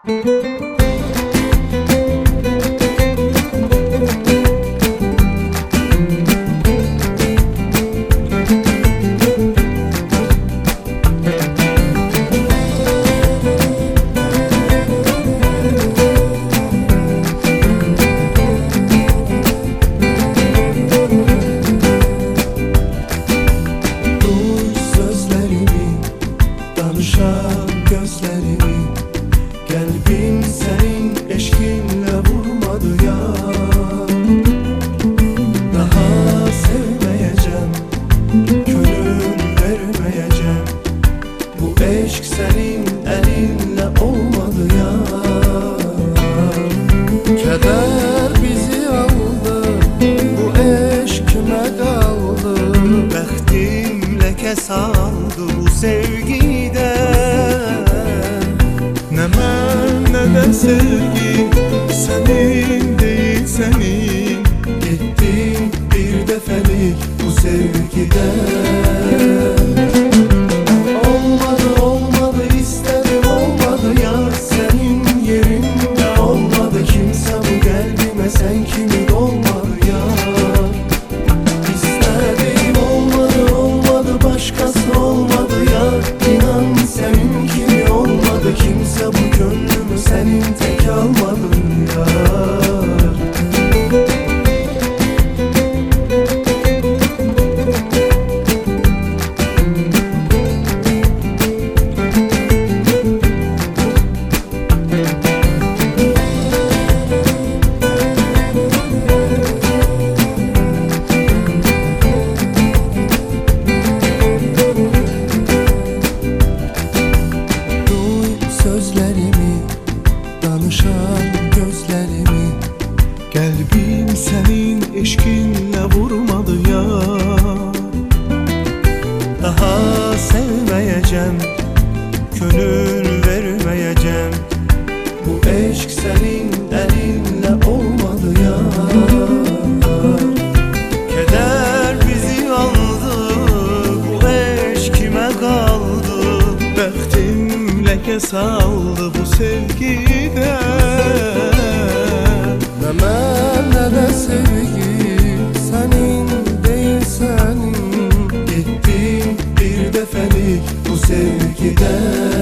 Danışan gözlerimi, kalbim senin eşkinle vurmadı ya. Daha sevmeyeceğim, gönül vermeyeceğim. Bu eşk senin elinle olmadı ya. Keder bizi aldı, bu eşk kime kaldı? Bəxtim leke saldı bu sevgide. Ne ben ne de sevgi senin değil senin. Gittin bir defelik bu sevgide. Olmadı olmadı istedim olmadı ya. Senin yerinde olmadı kimse bu kalbime, sen kimi dolmadı ya. İstedim olmadı olmadı başkası olmadı ya. İnan senin kimi olmadı kimse bu gönlümü, senin tek almadın ya. Sözlerimi, danışan gözlerimi, kalbim senin eşkinle vurmadı ya. Daha sevmeyeceğim, gönül vermeyeceğim. Bu eşk senin elinle olmadı ya. Keder bizi aldı, bu eşk kime kaldı? Bəxtim leke saldı bu sevgide. Ne ben ne de sevgi senin değil senin. Gittin bir defelik bu sevgide.